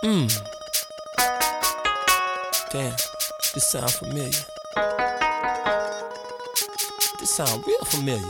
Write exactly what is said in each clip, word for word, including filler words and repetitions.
Mmm. Damn, this sound familiar. This sound real familiar.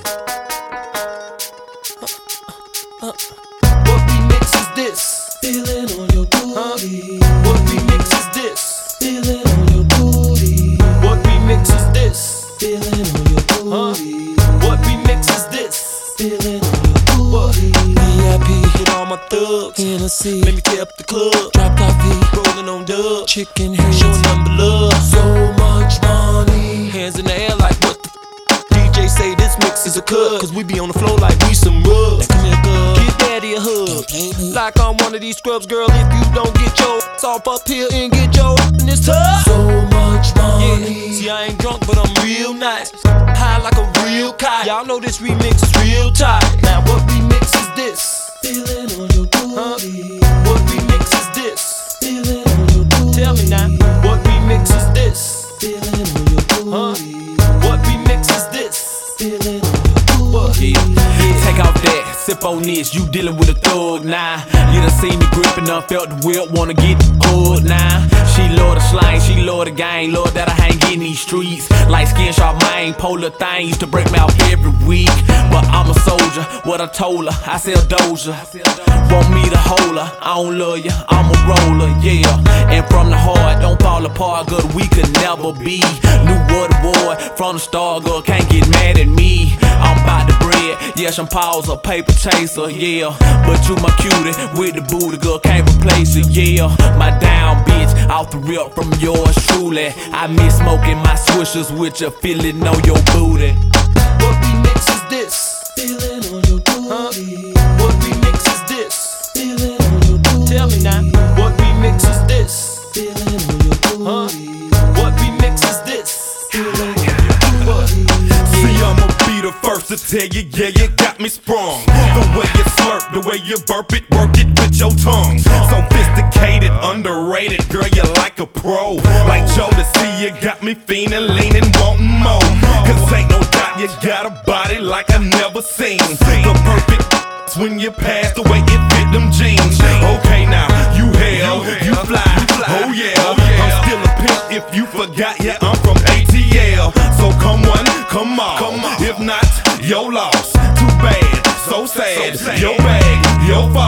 Uh, uh, uh. What remix is this? Feeling on your booty. Huh? What remix is this? Feeling on your booty. What remix is this? Feeling on your booty. Huh? What remix is this? Feeling on your booty. V I P, hit all my thugs. Hennessy, Let me tear up the club. dropped off V, Rolling on dubs. chicken heads, Show number love. so much money. Hands in the air like what the f- D J say this mix is a cut. Cause we be on the floor like we some rugs. Now come here, girl. Give daddy a hug. Like I'm one of these scrubs, girl. If you don't get your ass off up here and get your ass in this tub. So much money. Yeah, see I ain't drunk, but I'm real nice. High like a real kite. Y'all know this remix is real tight. Now what remix is this? Feeling on your booty. Huh? What remix is this? Feeling on your booty. Tell me now. What remix is this? Feeling on your Huh? booty. What remix is this? Feeling on your booty. Yeah. Take off that, sip on this, you dealing with a thug now. You done seen me gripping up, felt the whip, wanna get good now. She love the slang, she love the gang, love that I hang in these streets. Light skin, sharp mind, polar thing, used to break me out every week. But I'm a soldier, what I told her, I sell Doja. Want me to hold her, I don't love you, I'm a roller, yeah. And from the heart, don't fall apart, good, we could never be. New what boy, from the start, girl, can't get mad at me. I'm about the bread, yeah, some paws a paper chaser, yeah. But you my cutie, with the booty, girl, can't replace it, yeah. My down bitch, off the rip from yours truly. I miss smoking my swishers with your feeling on your booty. What remix is this? Feeling on your Huh? booty. What remix is this? Feeling on your booty. Tell me now. What remix is this? Feeling on your Huh? booty. What remix is this? Feeling on your booty. See, I'ma be the first to tell you, yeah, you got me sprung. The way you slurp, the way you burp it, work it with your tongue. Sophisticated, underrated, girl, you like a pro. Like Joe to see you got me fiending, leaning, wanting more. Cause ain't no doubt you got a body like I never seen. The perfect when you pass the way it fit them jeans. Okay, now, you hell, you fly, oh yeah. I'm still a pimp if you forgot, yeah, I'm from A T L. So come one, come on, if not, your loss. Too bad, so sad, your bag, your fault.